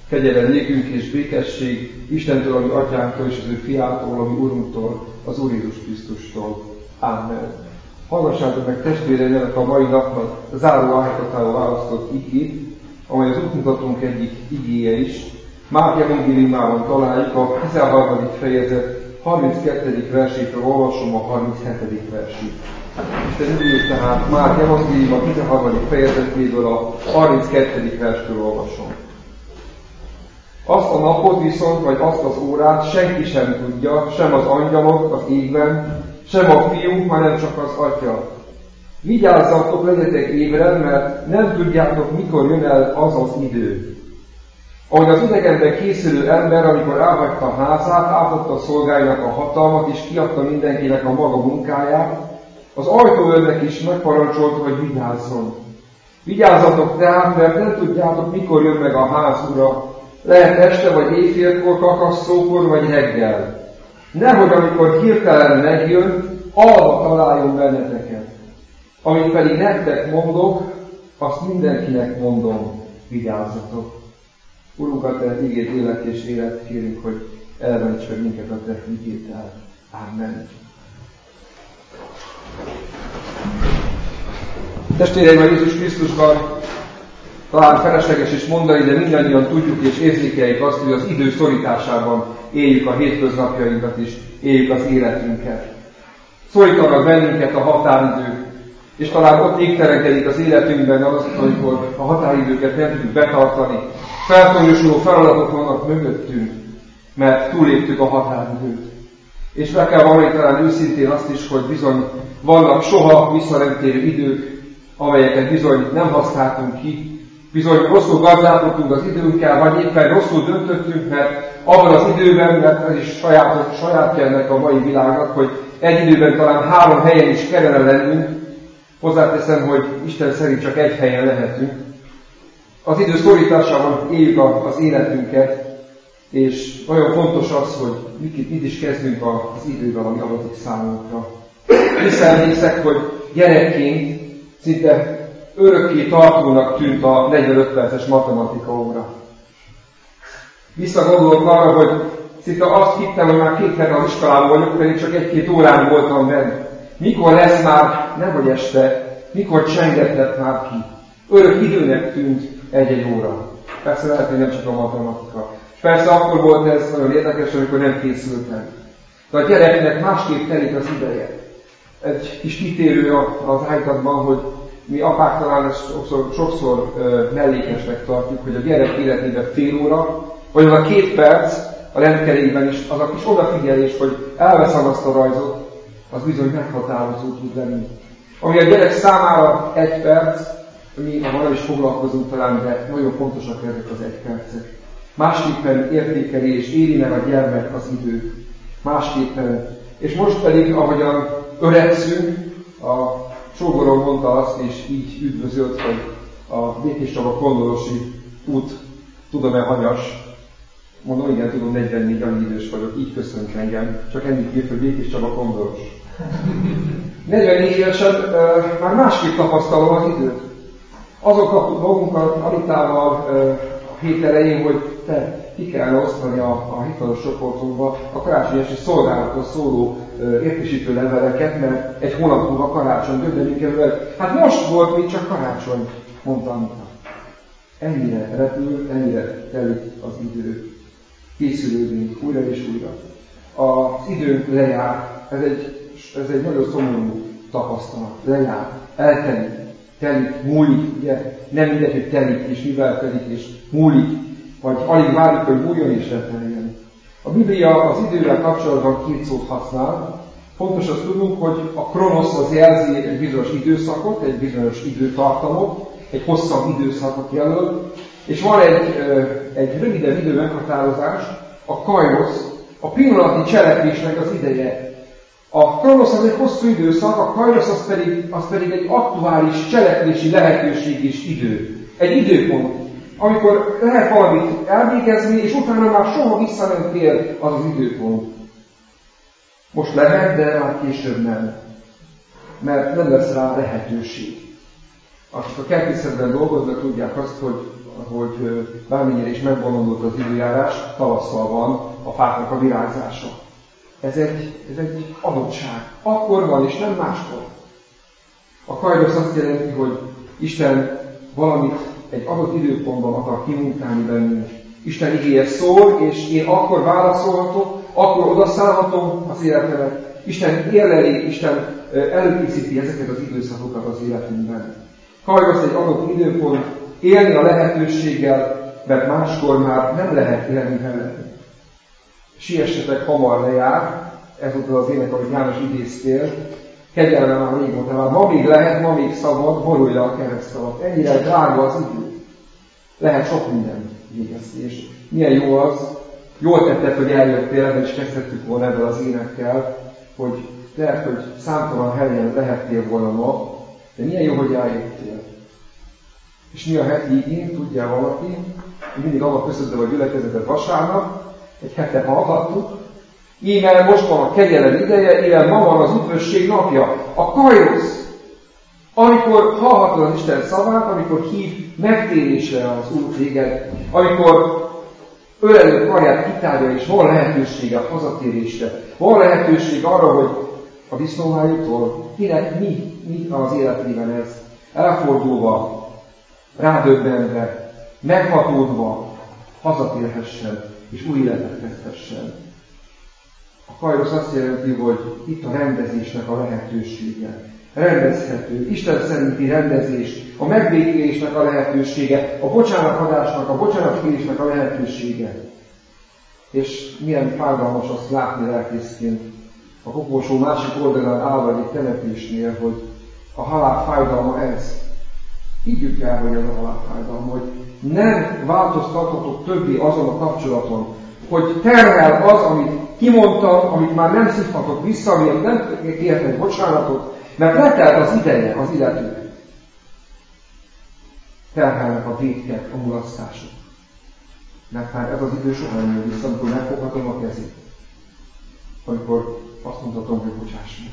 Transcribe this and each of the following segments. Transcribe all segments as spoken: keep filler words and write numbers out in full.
Kegyelem nékünk és békesség Istentől, ami Atyánktól és az ő Fiától, ami Urunktól, az Úr Jézus Krisztustól. Ámen. Hallgassátok meg testvéreinek a mai napnak a záró állítatául választott igét, amely az útmutatónk egyik igéje is. Márk evangéliumában találjuk a tizenharmadik fejezet harminckettedik versétől olvasom a harminchetedik versét. Isten igéjét tehát Márk evangélium a tizenharmadik fejezetéből a harminckettedik verstől olvasom. Azt a napot viszont, vagy azt az órát senki sem tudja, sem az angyalok az égben, sem a fiú, hanem csak az Atya. Vigyázzatok, legyetek ébren, mert nem tudjátok, mikor jön el az az idő. Ahogy az idegenben készülő ember, amikor elhagyta a házát, átadta a szolgáinak a hatalmat, és kiadta mindenkinek a maga munkáját, az ajtóőrnek is megparancsolta, hogy vigyázzon. Vigyázzatok tehát, mert nem tudjátok, mikor jön meg a ház ura. Lehet este, vagy éjfélkor, kakasszókor, vagy reggel. Nehogy amikor hirtelen megjön, alva találjon benneteket. Amit pedig nektek mondok, azt mindenkinek mondom, vigyázzatok. Urunkat, te igét, élet és élet, kérünk, hogy elveníts meg minket a te igéddel. Amen. Testvéreim, a Jézus Krisztusban talán felesleges is mondani, de mindannyian tudjuk és érzékeljük azt, hogy az idő szorításában éljük a hétköznapjainkat is, éljük az életünket. Szorítanak bennünket a határidők, és talán ott égtelenkedik az életünkben az, amikor a határidőket nem tudjuk betartani. Felfonyosuló feladatok vannak mögöttünk, mert túléptük a határidőt. És meg kell vallani talán őszintén azt is, hogy bizony vannak soha visszanemtérő idők, amelyeket bizony nem használtunk ki, bizony rosszul gazdálkodtunk az időnkkel, vagy éppen rosszul döntöttünk, mert abban az időben, mert ez is saját, sajátja ennek a mai világnak, hogy egy időben talán három helyen is kellene lennünk, hozzáteszem, hogy Isten szerint csak egy helyen lehetünk. Az idő szorításában éljük az életünket, és nagyon fontos az, hogy mit, mit is kezdünk az idővel, ami adatik számunkra. Visszaemlékszek, hogy gyerekként szinte örökké tartónak tűnt a negyvenöt perces matematika óra. Visszagondolok arra, hogy szinte azt hittem, hogy már két hete az iskolában vagyok, pedig csak egy-két órán voltam benne. Mikor lesz már, nehogy este, mikor csengetett már ki. Örök időnek tűnt egy-egy óra. Persze lehet, hogy nem csak a matematika. És persze akkor volt ez nagyon érdekes, amikor nem készültem. De a gyereknek másképp telik az ideje. Egy kis kitérő az ágazatban, hogy mi apák talán ezt sokszor, sokszor uh, mellékesnek tartjuk, hogy a gyerek életében fél óra, vagy az a két perc a rendkerékben is, az a kis odafigyelés, hogy elveszem azt a rajzot, az bizony meghatározó tud lenni. Ami a gyerek számára egy perc, mi ha nem is foglalkozunk talán, de nagyon fontosak ezek az egy percek. Másképpen értékeli és éri meg a gyermek az időt. Másképpen. És most pedig, ahogyan öregszünk, a sógorom mondta azt, és így üdvözölt, hogy a Békés Csaba kondorosi út, tudom-e hanyas? Mondom, igen, tudom, negyvennégy, annyi idős vagyok, így köszönt engem. Csak ennyit írt, hogy Békés Csaba kondoros. negyvennégy évesen uh, már másképp tapasztalom az időt. Azon kaptuk magunkat Anitával uh, a hét elején, hogy te ki kellene osztani a, a hivatalos csoportunkba a karácsonyesi szolgálatról szóló uh, értesítő leveleket, mert egy hónap múlva karácsony, döntenünk kell. Hát most volt még csak karácsony, mondta Anita. Ennyire repül, ennyire telik az idő. Készülődünk újra és újra. Az időnk lejár, ez egy, ez egy nagyon szomorú tapasztalat. Lejár, eltelik, telik, múlik, ugye nem mindegy, hogy telik, és mivel telik, és múlik, vagy alig várjuk, hogy múljon és leteljen. A Biblia az idővel kapcsolatban két szót használ. Fontos azt tudnunk, hogy a kronosz az jelzi egy bizonyos időszakot, egy bizonyos időtartamot, egy hosszabb időszakot jelöl, és van egy, egy rövidebb idő meghatározás, a kairosz, a pillanatnyi cselekvésnek az ideje. A kronosz az egy hosszú időszak, a kairosz az pedig, az pedig egy aktuális cselekvési lehetőség és idő. Egy időpont, amikor lehet valamit elvégezni, és utána már soha vissza nem tér az az időpont. Most lehet, de már később nem. Mert nem lesz rá lehetőség. Akik a kertészetben dolgoznak, tudják azt, hogy hogy bármennyire is megbolondult az időjárás, tavasszal van a fáknak a virágzása. Ez egy, ez egy adottság. Akkor van, és nem máskor. A kairosz azt jelenti, hogy Isten valamit egy adott időpontban akar kimunkálni bennünk. Isten igéje szól, és én akkor válaszolhatok, akkor odaszállhatom az életemet. Isten érleli, Isten előkészíti ezeket az időszakokat az életünkben. Kairosz egy adott időpont, élni a lehetőséggel, mert máskor már nem lehet élni vele. Siessetek, hamar lejár, ez volt az ének, amit János idéztél. Kegyelme már régóta, már ma még lehet, ma még szabad, borulja a kereszt alatt. Ennyire drága az idő. Lehet sok minden végezni, és milyen jó az, jól tetted, hogy eljöttél, ebben is kezdhettük volna ebben az énekkel, hogy lehet, hogy számtalan helyen lehettél volna ma, de milyen jó, hogy eljöttél. És mi a heti igény, tudja valaki, mindig annak köszöntöm a gyülekezetet vasárnap, egy hete hallhattuk, íme most van a kegyelem ideje, íme ma van az üdvösség napja, a kairosz, amikor hallhatod az Isten szavát, amikor hív megtérésre az Úr téged, amikor ölelő karját kitárja, és van lehetősége a hazatérésre, van lehetőség arra, hogy a disznóhájútól kinek mi, mi az életében ez, elfordulva, rádöbbenve, meghatódva, hazatérhessen, és új életet kezdhessen. A kairosz azt jelenti, hogy itt a rendezésnek a lehetősége. Rendezhető, Isten szerinti rendezés, a megbékélésnek a lehetősége, a bocsánatadásnak, a bocsánatkérésnek a lehetősége. És milyen fájdalmas azt látni lelkészként a koporsó másik oldalán állva egy temetésnél, hogy a halál fájdalma ez. Higgyük el, hogy ez a halál fájdalma, hogy nem változtathatok többé azon a kapcsolaton, hogy terhel az, amit kimondtam, amit már nem szívhatok vissza, amit nem kértek bocsánatot, mert letelt az ideje az illetőnek. Terhelnek a vétkek, a mulasztások. Mert már ez az idő soha nem jön vissza, amikor megfoghatom a kezét. Amikor azt mondhatom, hogy bocsáss meg.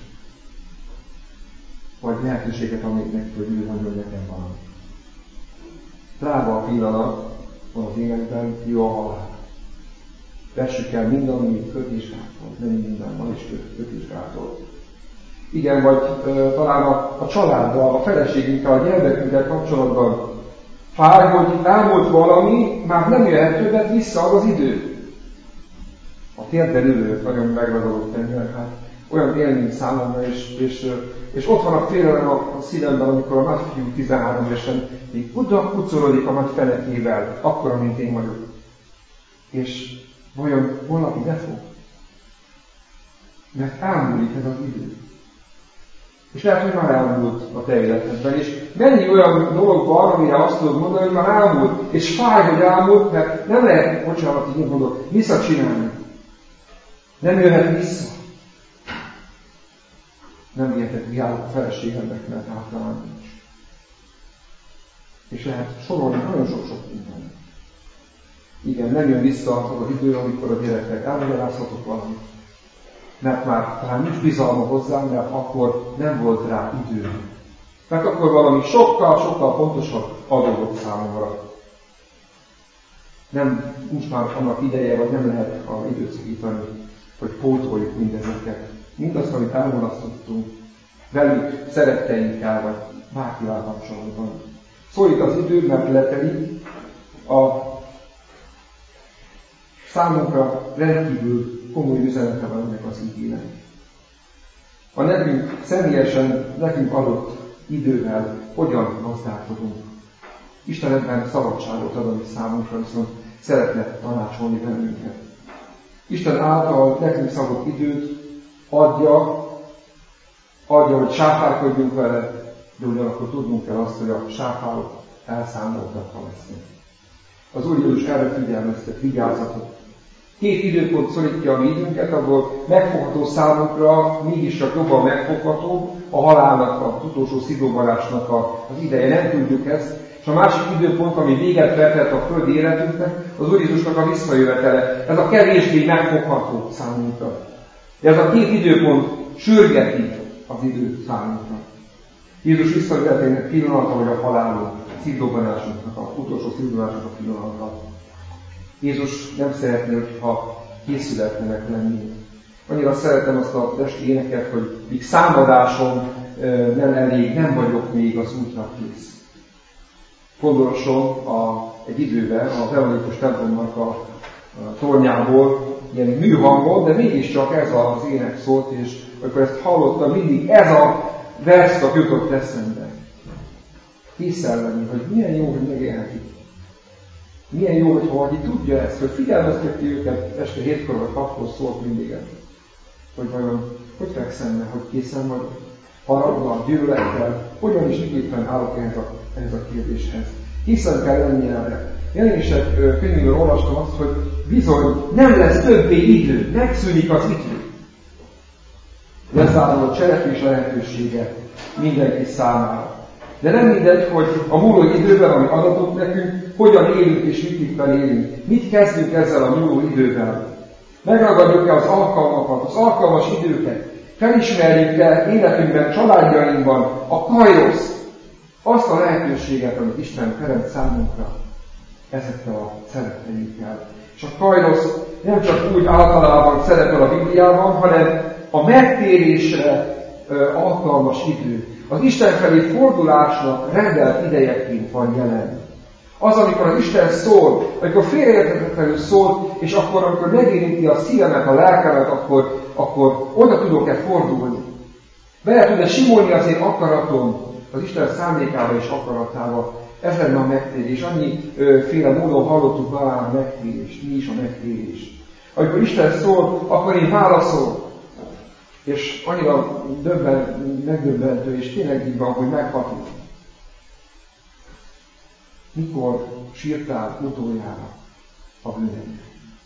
Vagy lehetőséget adnék neki, hogy ő mondjon nekem valamit. Drága a pillanat, van az énekben, jó a halál. Vessük el minden, amit köt és gátol. Nem minden van is köt, köt és gátol. Igen, vagy ö, talán a, a családdal, a feleségünkkel, a gyermekünkkel kapcsolatban fáj, hogy elmúlt valami, már nem jöhet többet vissza az az idő. A térdben ülő nagyon megragadott engem, hát olyan élmény számomra, és, és, és ott van a félelem a szívemben, amikor a nagyfiú tizenhárom évesen még oda kucorodik a nagy fenekével, akkora, mint én vagyok. És vajon valaki befog? Mert elmúlik ez az idő. És lehet, hogy már elmúlt a te életedben, és mennyi olyan dolog van, amire azt tudod mondani, hogy már elmúlt, és fáj, hogy elmúlt, mert nem lehet, bocsánat, így mondok, visszacsinálni. Nem jöhet vissza. Nem vihetek viállok a feleségemnek, mert általán nincs. És lehet sorolni nagyon sok-sok minden. Igen, nem jön vissza az az idő, amikor a gyerekek elmagyarázhatok valamit. Mert már talán nincs bizalma hozzám, mert akkor nem volt rá idő. Mert akkor valami sokkal-sokkal fontosabb adódott számomra. Nem, nincs már annak ideje, vagy nem lehet arra időt szakítani, hogy pótoljuk mindezeket. Mindazt, amit elmulasztottunk, velük, szeretteinkkel, vagy bárkivel kapcsolatban. Szólít az idő, mert leteli a számunkra rendkívül komoly üzenete van ennek az igének. A nekünk személyesen, nekünk adott idővel hogyan gazdálkodunk. Isten ebben szabadságot ad, amit számunkra viszont szeretne tanácsolni bennünket. Isten által nekünk szabott időt adja, adja, hogy sáfárkodjunk vele, de ugyanakkor tudnunk kell azt, hogy a sáfárok elszámoltatva lesznek. Az Úr Jézus erre figyelmeztet, vigyázzatok. Két időpont szorítja a mi időnket, abból megfogható számunkra, mégis csak jobban megfogható a halálnak, az utolsó szidóbarásnak az ideje. Nem tudjuk ezt. És a másik időpont, ami véget vetett a földi életünknek, az Úr Jézusnak a visszajövetele. Ez a kevésbé megfogható számunkra. De ez a két időpont sürgeti az időt számunkra. Jézus visszajövetelének pillanata, hogy a halálunk szívdobbanásunknak, a utolsó szívdobbanásunknak a pillanata. Jézus nem szeretné, hogyha készületlenek lenni. Annyira szeretem azt a testi éneket, hogy míg számadásom nem elég, nem vagyok még az útra kész. Fondoroson a, egy időben az evangélikus templomnak a, a tornyából ilyen műhangon, de mégiscsak ez az ének szólt, és akkor ezt hallottam, mindig ez a verszak jutott eszembe. Készen lenni, hogy milyen jó, hogy megélhetik. Milyen jó, hogy valaki tudja ezt, hogy figyelmezteti őket, este hétkor vagy hatkor szólt mindig ezt. Hogy vajon, hogy fekszem, hogy készen vagyok, haraggal, gyűlölettel, hogyan is miképpen állok ehhez a, ehhez a kérdéshez. Hiszen kell lenni erre. Jelenések könyvéből olvastam azt, hogy bizony nem lesz többé idő, megszűnik az idő. Lezárul a cselekvés lehetősége mindenki számára. De nem mindegy, hogy a múló időben, ami adatot nekünk, hogyan élünk és miképpen élünk. Mit kezdünk ezzel a múló idővel? Megragadjuk-e az alkalmakat, az alkalmas időket? Felismerjük-e életünkben, családjainkban a kairosz, azt a lehetőséget, amit Isten teremt számunkra ezekkel a szeretteinkkel. És a kairosz nem csak úgy általában szerepel a Bibliában, hanem a megtérésre ö, alkalmas idő. Az Isten felé fordulásnak rendelt idejeként van jelen. Az, amikor az Isten szól, amikor félreérthetetlenül szól, és akkor, amikor megérinti a szívemet, a lelkemet, akkor, akkor oda tudok-e fordulni. Bele tud-e simulni az én akaratom az Isten szándékába és akaratába. Ez lenne a megtérés. Annyi ö, féle módon hallottuk már a megtérést. Mi is a megtérés? Amikor Isten szól, akkor én válaszolok. És annyira döbben, megdöbbentő, és tényleg így van, hogy megható. Mikor sírtál utoljára a bűnedért?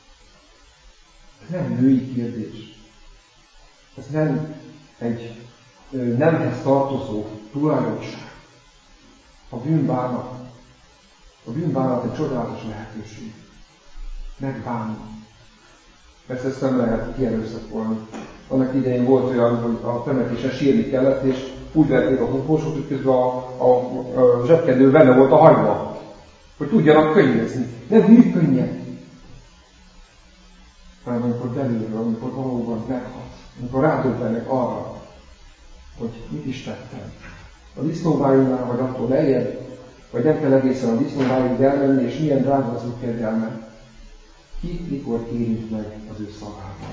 Ez nem női kérdés. Ez nem egy ö, nemhez tartozó tulajdonság. A bűnbánat. A bűnbánat egy csodálatos lehetőség. Megbánni. Persze ezt nem lehet kierőszakolni. Annak idején volt olyan, hogy a temetésen sírni kellett, és úgy verték a humpósot, hogy közben a, a, a zsebkendő benne volt a hagyma, hogy tudjanak könnyezni. Nem mű könnyek, hanem amikor belülről, amikor valóban meghat, amikor rádöbbennek arra, hogy mit is tettem. A disznóvájúnál vagy attól lejjebb, vagy nem kell egészen a disznóvájúig elmenni, és milyen drága az ő kegyelme. Ki mikor érint meg az ő szavával.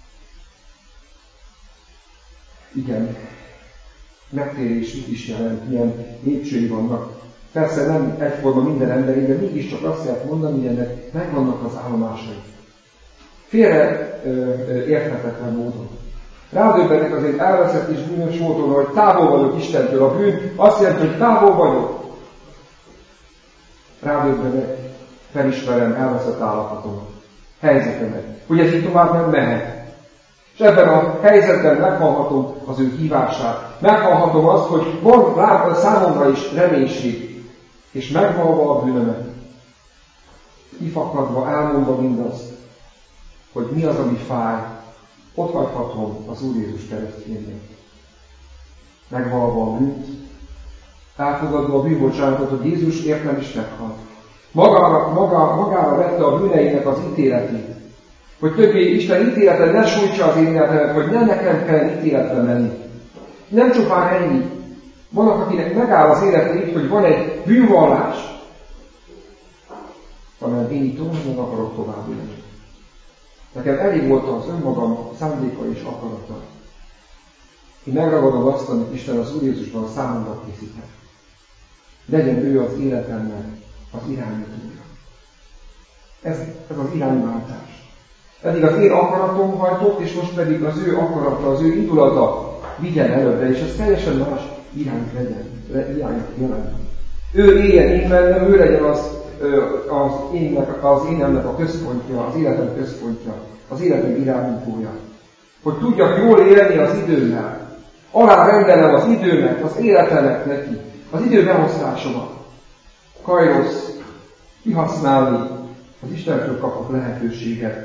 Igen, megtérés mit is jelent, milyen lépcsői vannak. Persze nem egyforma minden emberi, de mégiscsak azt lehet mondani, hogy ennek megvannak az állomásai. Félre ö, ö, érthetetlen módon. Rádöbbennek azért elveszett és bűnös módon, hogy távol vagyok Istentől. A bűn azt jelenti, hogy távol vagyok. Rádöbbennek, felismerem elveszett állapotomat, helyzetemet, hogy ez így tovább nem mehet. És ebben a helyzetben meghallhatom az ő hívását. Meghallhatom azt, hogy van rá számomra is reménység. És megvalva a bűnömet, kifakadva, elmondva mindazt, hogy mi az, ami fáj, ott hagyhatom az Úr Jézus keresztjénél. Megvalva a bűnt, elfogadva a bűnbocsánatot, hogy Jézus értem is meghalt. Magára, maga, magára vette a bűneinek az ítéletét. Hogy többé Isten ítélete ne sújtsa az én életemet, hogy nem nekem kell ítéletre menni. Nem csupán ennyi. Vannak, akinek megáll az élete így, hogy van egy bűnvallás, hanem én így tovább nem akarok tovább élni. Nekem elég volt az önmagam szándéka és akarata. Én megragadom azt, amit Isten az Úr Jézusban számomra készített. Legyen ő az életemnek az irányítója. Ez, ez az irányváltás. Eddig az én akaratom hajtott, és most pedig az ő akarata, az ő indulata vigyen előbbre, és ez teljesen más irányt legyen, irányt jelent. Ő éljen én bennem, ő legyen az, az, énnek, az énemnek a központja, az életem központja, az életem irányítója. Hogy tudjak jól élni az időmmel, alárendelem az időmet, az életemet neki, az idő beosztásomat. Kairosz, kihasználni az Istentől kapott lehetőséget,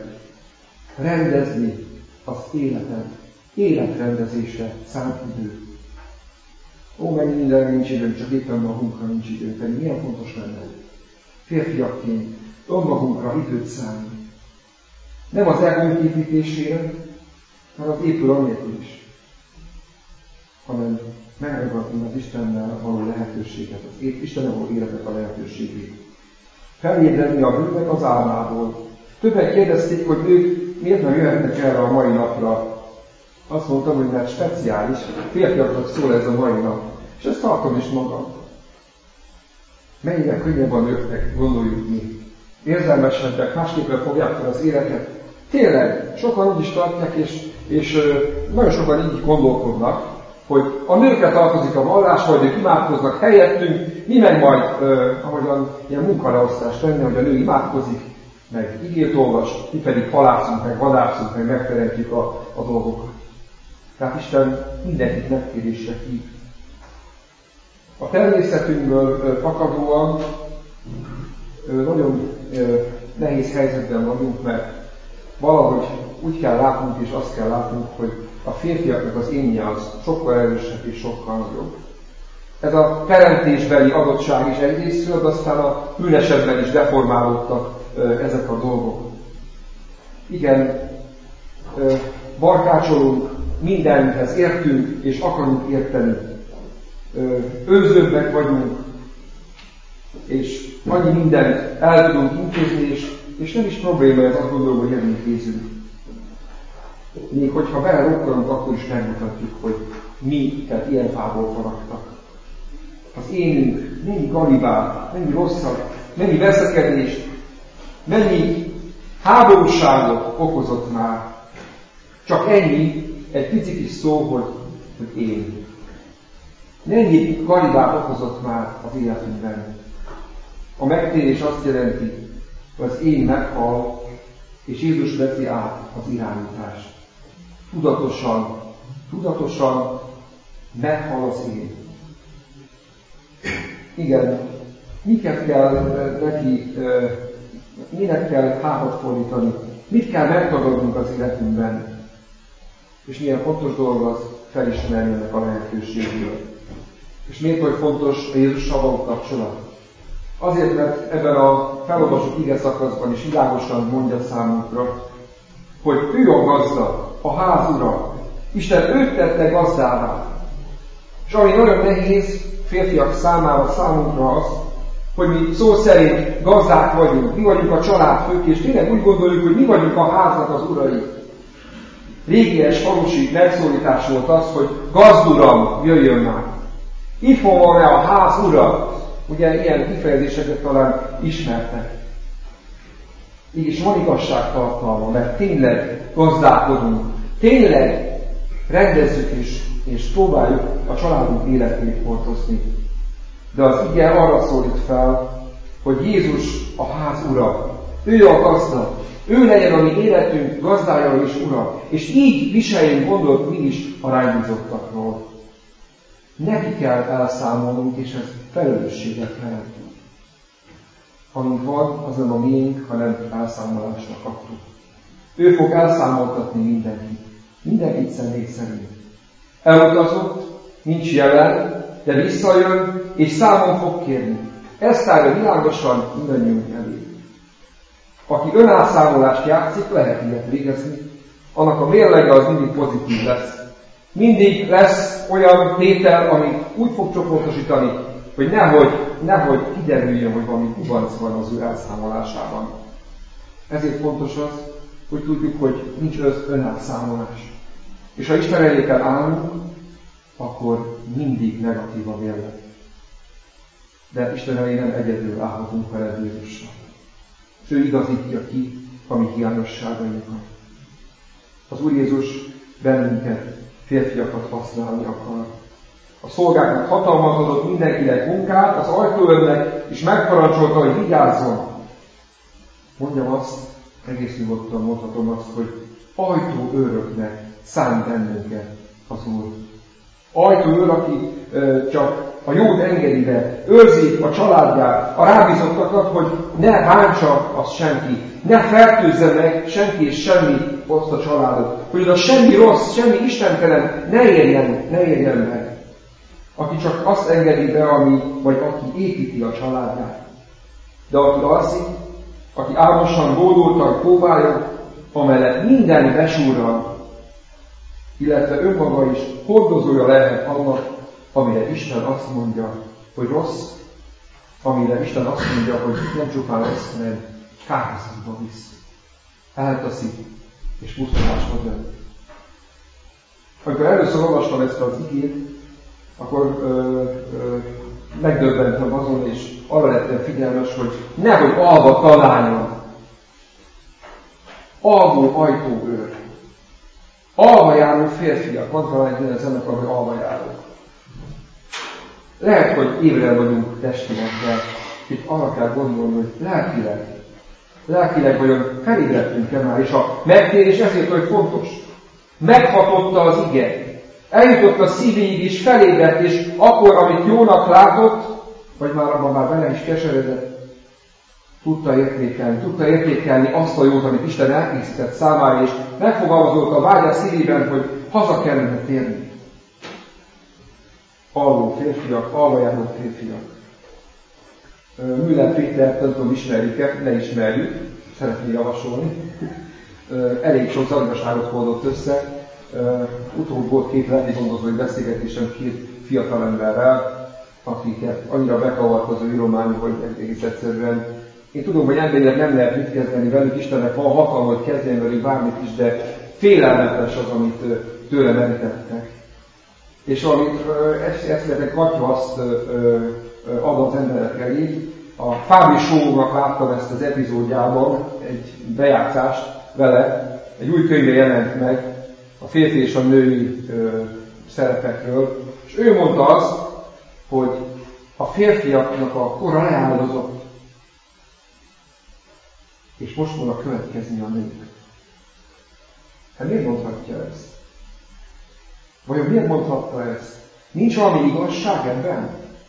rendezni az életet, életrendezésre szánt idő. Ó, mennyi mindenre nincs időnk, csak éppen magunkra nincs időnk, pedig milyen fontos lenne. Férfiakként önmagunkra időt szánni. Nem az egónk építésére, mert az épül annélkül is, hanem megragadni az Istennel való lehetőséget, az Istennel való életet a lehetőségét. Felébredni a bűnnek az álmából. Többen kérdezték, hogy ők miért nem jöhetnek erre a mai napra. Azt mondtam, hogy mert speciális, férfiaknak szól ez a mai nap. És ezt tartom is magam. Mennyire könnyebb a nőknek, gondoljuk mi. Érzelmesebbek, másképpen fogják fel az életet. Tényleg, sokan úgy is tartják, és, és nagyon sokan így gondolkodnak, hogy a nőkre tartozik a vallás, vagy ők imádkoznak helyettünk, mi meg majd, eh, ahogyan ilyen munkaleosztás lenne, hogy a nő imádkozik, meg igét olvas, mi pedig halászunk, meg vadászunk, meg megteremtjük a, a dolgokat. Tehát Isten mindenkit megkérésre hív. A természetünkből fakadóan nagyon nehéz helyzetben vagyunk, mert valahogy úgy kell látnunk, és azt kell látnunk, hogy a férfiaknak az énje az sokkal erősebb és sokkal nagyobb. Ez a teremtésbeli adottság is egyrésztről, de aztán a bűnesetben is deformálódtak ezek a dolgok. Igen, barkácsolunk, mindenhez értünk, és akarunk érteni. Önzőbbek vagyunk, és annyi mindent el tudunk intézni, és, és nem is probléma ez, azt gondolom, hogy elintézünk. Még hogyha belerokkolunk, akkor is megmutatjuk, hogy minket ilyen fából faragtak. Az énünk mennyi galibát, mennyi rosszat, mennyi veszekedést, mennyi háborúságot okozott már. Csak ennyi, egy pici kis szó, hogy, hogy én. Mennyi galibát okozott már az életünkben. A megtérés azt jelenti, hogy az én meghal, és Jézus veszi át az irányítást. Tudatosan, tudatosan meghal az én. Igen, miket kell neki, minek kell hátat fordítani, mit kell megtagadnunk az életünkben. És milyen fontos dolog az felismerni ennek a lehetőségről. És miért, hogy fontos a Jézussal való kapcsolat? Azért, mert ebben a felolvasott ige szakaszban is világosan mondja számunkra, hogy ő a gazda, a ház ura. Isten őt tette gazdává. És ami nagyon nehéz férfiak számára, számunkra az, hogy mi szó szerint gazdák vagyunk, mi vagyunk a családfők, és tényleg úgy gondoljuk, hogy mi vagyunk a háznak az urai. Régies falusi megszólítás volt az, hogy gazduram, jöjjön már. Itt van a ház ura. Ugye ilyen kifejezéseket talán ismertek. Így is van igazságtartalma, mert tényleg gazdálkodunk, tényleg rendezzük és, és próbáljuk a családunk életét hordozni. De az ige arra szólít fel, hogy Jézus a ház ura, ő a gazda, ő legyen a mi életünk gazdája és ura, és így viseljünk gondot mi is a rábízottakról. Neki kell elszámolnunk, és ez felelősséget jelent. Amint van, az nem a miénk, hanem elszámolásnak kaptuk. Ő fog elszámoltatni mindenkit. Mindenkit személy szerint. Elutazott, nincs jelen, de visszajön, és számon fog kérni. Ezt állja világosan mindannyiunk elé. Aki önálszámolást játszik, lehet ilyet végezni, annak a mérlege az mindig pozitív lesz. Mindig lesz olyan tétel, amit úgy fog csoportosítani, hogy nehogy, nehogy kiderüljön, hogy valami kubanc van az ő elszámolásában. Ezért fontos az, hogy tudjuk, hogy nincs önelszámolás. És ha Isten elé kell állnunk, akkor mindig negatív a mérleg. De Isten elé nem egyedül állhatunk veled Jézussal. És ő igazítja ki a mi hiányosságainkat. Az Úr Jézus bennünket, férfiakat használni akar. A szolgáknak hatalmat adott mindenkinek munkát, az ajtóőrnek is megparancsolta, hogy vigyázzon. Mondjam azt, egész nyugodtan mondhatom azt, hogy ajtóőröknek szán bennünket az Úr. Ajtóőr, aki ö, csak a jót engedi be, őrzi a családját, a rábízottakat, hogy ne bántsa azt senki, ne fertőzze meg senki és semmi azt a családot, hogy oda semmi rossz, semmi istentelen ne érjen, ne érjen meg. aki csak azt engedi be, ami, vagy aki építi a családját. De aki alszik, aki álmosan bódultan próbálja, amellett minden besúrral, illetve önmaga is hordozója lehet annak, amire Isten azt mondja, hogy rossz, amire Isten azt mondja, hogy nem csupán rossz, hanem kárhozatba visz. Eltaszik, és pusztulásba dönt. Amikor először olvastam ezt az igét, akkor ö, ö, megdöbbentem azon, és arra lettem figyelmes, hogy nehogy alva találjon. Alvó ajtóőr. Alva járó férfiak. Van talán egy olyan zenekar, hogy alva járók. Lehet, hogy ébren vagyunk testileg, de itt arra kell gondolni, hogy lelkileg, lelkileg vagyunk, felébredtünk-e már, és a megtérés ezért, hogy fontos. Meghatotta az ige. Eljutott a szívéig, és felébredt, és akkor, amit jónak látott, vagy már abban már bele is keseredett, tudta értékelni, tudta értékelni azt a jót, amit Isten elkészített számára, és megfogalmazott a vágya szívében, hogy haza kellene térni. Alvó férfiak, alva járó férfiak. Müller Pétert, nem tudom, ismerjük-e, ne ismerjük, szeretném javasolni. Elég sok zandaságot hordott össze. Utóbb volt két lelki gondozói beszélgetésem két fiatalemberrel, akiket annyira bekavart az ő íromány, hogy egész egyszerűen. Én tudom, hogy emberileg nem lehet mit kezdeni velük, Istennek van hatalma, hogy kezdjen velük bármit is, de félelmetes az, amit tőle merítettek. És amit eszületek katyvaszt ad az emberek elé. A Fábri Show-nak láttam ezt az epizódjában, egy bejátszást vele, egy új könyve jelent meg a férfi és a női ö, szerepekről, és ő mondta azt, hogy a férfiaknak a kora leáldozott, és most fognak következni a nők. Hát miért mondhatja ezt? Vajon miért mondhatta ezt? Nincs valami igazság ebben?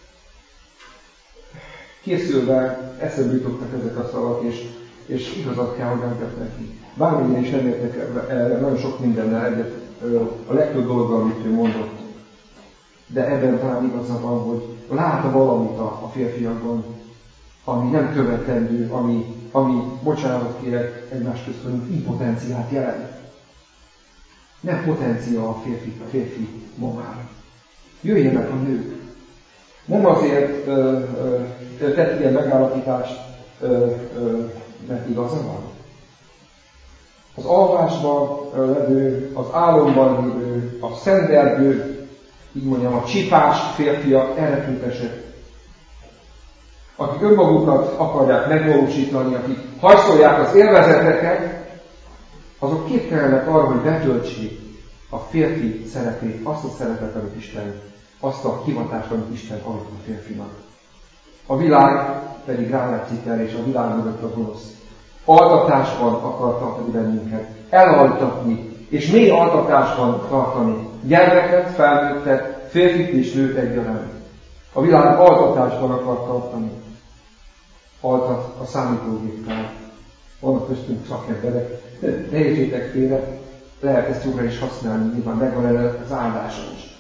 Készülve eszembe jutottak ezek a szavak, és, és igazat kell, hogy engedjek neki. Bármilyen is nem értek erre nagyon sok mindennel egyet, a legtöbb dologgal, amit ő mondott. De ebben talán igaza van, hogy lát valamit a, a férfiakban, ami nem követendő, ami, ami bocsánat kérek egymás közt, hogy impotenciát jelent. Nem potencia a férfi, a férfi magára. Jöjjenek a nők. Nem azért ö, ö, tett ilyen megállapítást, ö, ö, mert igaza van. Az alvásban levő, az álomban lévő, a szendergő, így mondjam, a csipás férfiak erre képesek. Akik önmagukat akarják megvalósítani, akik hajszolják az élvezeteket, azok képtelenek arra, hogy betöltsék a férfi szerepét, azt a szerepet, amit Isten, azt a hivatást, amit Isten adott a férfinak. A világ pedig rájátszik el, és a világ mögött a gonosz. Altatásban akar tartani bennünket, elaltatni, és mély altatásban tartani. Gyermeket, felnőttet, férfit és nőt egyaránt. A világ altatásban akar tartani. Altat a számítógéppel. Vannak köztünk szakemberek, ne értsétek félre, lehet ezt jóra is használni, nyilván megvan erre az áldása is.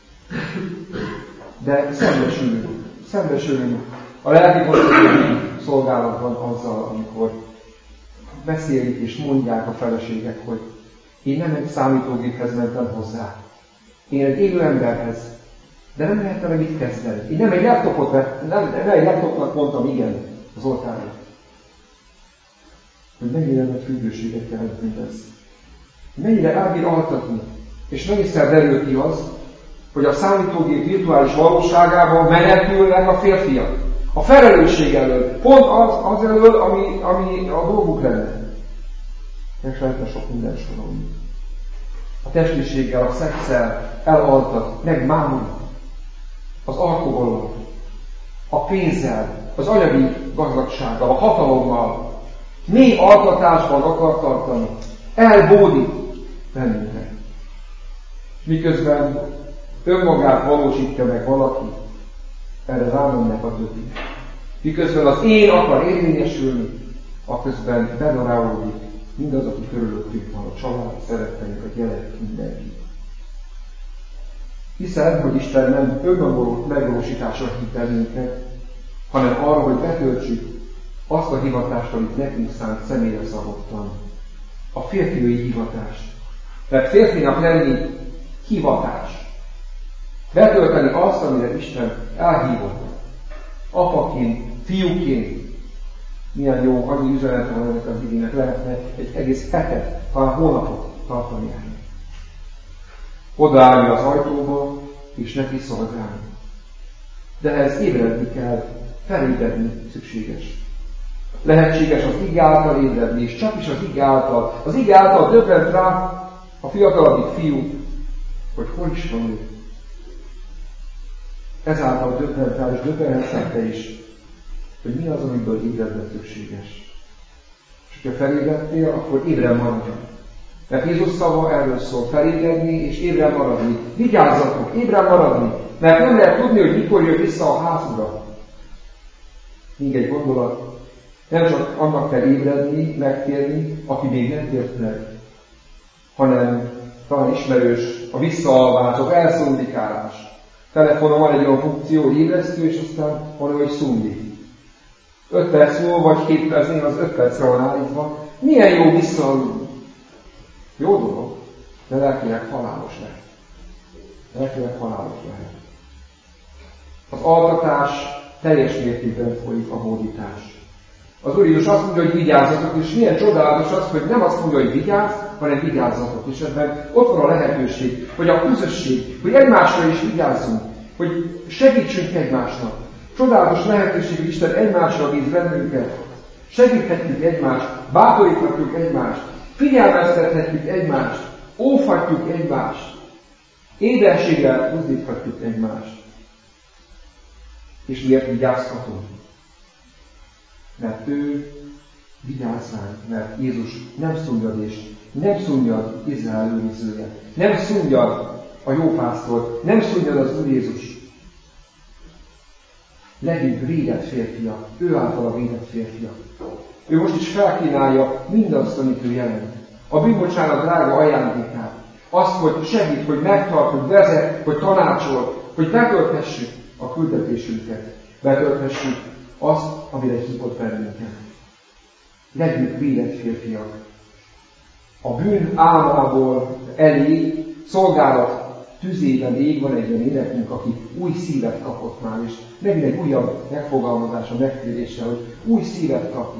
De szembesülünk, szembesülünk a lelki gondolatok szolgálatban azzal, amikor beszélik és mondják a feleségek, hogy én nem egy számítógéphez mentem hozzá. Én egy élő emberhez, de nem lehet vele mit kezdeni. Én nem egy laptopot, nem, nem egy laptopnak mondtam igen az oltára. Hogy mennyire nagy függőséget jelent mindez. Mennyire elbír altatni. És mennyiszer derül ki az, hogy a számítógép virtuális valóságában menekülnek a férfiak. A felelősség elől. Pont az, az elől, ami, ami a dolguk lenne. És lehetne sok minden sorolni. A testiséggel, a szexszel elaltat, megmámul. Az alkoholon, a pénzzel, az anyagi gazdagsággal, a hatalommal. Mély altatásban akar tartani. Elbódít bennünket. Miközben önmagát valósítja meg valaki, erre rámennek a többi. Miközben az én akar érvényesülni, aközben bedarálódik mindaz, aki körülöttünk van, a család, a szeretteink, a gyerek, mindenki. Hiszen, hogy Isten nem önmagú megvalósításra hív bennünket, hanem arra, hogy betöltsük azt a hivatást, amit nekünk szánt személyre szabottan. A férfinői hivatást. Mert férfinak lenni hivatás. Betölteni azt, amire Isten elhívott. Apaként, fiúként. Milyen jó, annyi üzenet van ennek az igének, lehetne egy egész hetet, talán hónapot tartani el. Odaállni az ajtóba, és neki szolgálni. De ehhez ébredni kell, felébredni szükséges. Lehetséges az ige által ébredni, és csak is az ige által. Az ige által döbbent rá a fiatalabbik fiú, hogy hol is van ő. Ezáltal döbbent rá, és döbbenhetsz te is, hogy mi az, amiből ébredni szükséges. És hogyha felébredtél, akkor ébren maradj. Mert Jézus szava erről szól, felébredni és ébren maradni. Vigyázzatok, ébren maradni, mert nem lehet tudni, hogy mikor jön vissza a házura. Még egy gondolat, nem csak annak kell ébredni, megtérni, aki még nem tért meg, hanem talán ismerős a visszaalvás, az elszundikálás. Telefonon van egy olyan funkció, hogy ébresztő, és aztán van olyan, hogy szundi. öt perc múlva, vagy hét percnél az öt percre van állítva. Milyen jó visszaaludni. Jó dolog, de lelkileg halálos lehet. Lelkileg halálos lehet. Az altatás teljes mértékben folyik a hódítás. Az Úr Jézus azt mondja, hogy vigyázzatok, és milyen csodálatos az, hogy nem azt mondja, hogy vigyázz, hanem vigyázzatok. És ebben ott van a lehetőség, hogy a közösség, hogy egymásra is vigyázzunk, hogy segítsünk egymásnak. Csodálatos lehetőség, hogy Isten egymásra bíz bennünket. Segíthetjük egymást, bátoríthatjuk egymást, figyelmeztethetjük egymást, óvhatjuk egymást, éberséggel buzdíthatjuk egymást. És miért vigyázhatunk? Mert ő vigyáz ránk, mert Jézus nem szunnyad és nem szunnyad Izrael őrizője, nem szunnyad a jópásztor, nem szunnyad az Úr Jézus. Legyünk védett férfiak, ő által a védett férfiak. Ő most is felkínálja mindazt, amit ő jelent. A bűnbocsánat drága ajándékát. Azt, hogy segít, hogy megtart, hogy vezet, hogy tanácsol, hogy betölthessük a küldetésünket. Betölthessük azt, amire hívott bennünket. Legyünk védett férfiak. A bűn álmából elég szolgálat tüzében ég van egy olyan énekünk, aki új szívet kapott már, és megint egy újabb megfogalmazása, megtérése, hogy új szívet kapni.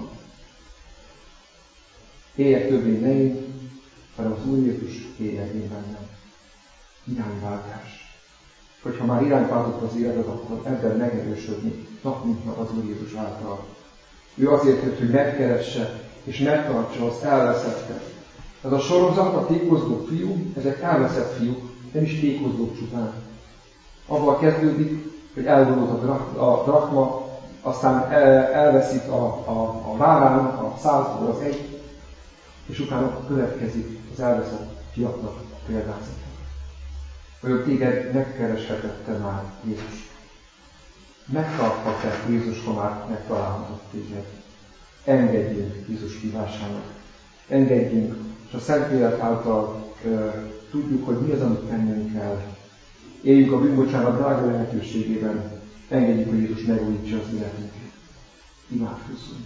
Éljek többé ne én, hanem az Úr Jézus éljen én bennem. Irányváltás. Hogyha már irányváltott az életed, akkor ebben megerősödni nap mint nap az Úr Jézus által. Ő azért jött, hogy megkeresse és megtartsa az elveszettet. Ez a sorozat, a tékozló fiú, ezek elveszett fiúk, nem is tékozlók csupán. Avval kezdődik, hogy elvonult a, drak, a drakma, aztán el, elveszít a, a, a várán, a százból az egy, és utána következik az elveszett fiatnak példázata. Olyan téged megkereshetette már Jézus. Megtarthat-e Jézus, ha már megtalálhatott téged? Engedjünk Jézus hívásának. Engedjünk, és a Szentlélek által ö, tudjuk, hogy mi az, amit tennünk kell. Éljünk a bűnbocsánat drága lehetőségében. Engedjük, hogy Jézus megújítsa az életünket. Imádkozzunk.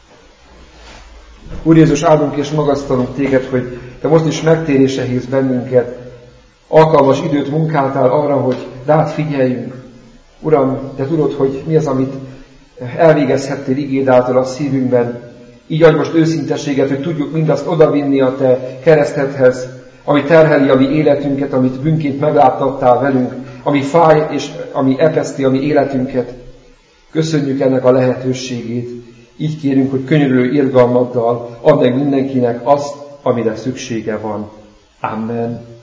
Úr Jézus, áldunk és magasztalunk téged, hogy te most is megtérése hívsz bennünket. Alkalmas időt munkáltál arra, hogy rád figyeljünk. Uram, te tudod, hogy mi az, amit elvégezhettél igéd által a szívünkben. Így adj most őszinteséget, hogy tudjuk mindazt odavinni a te keresztedhez, ami terheli a mi életünket, amit bűnként megláttattál velünk, ami fáj és ami epeszti a mi életünket. Köszönjük ennek a lehetőségét. Így kérünk, hogy könyörülő irgalmaddal add meg mindenkinek azt, amire szüksége van. Amen.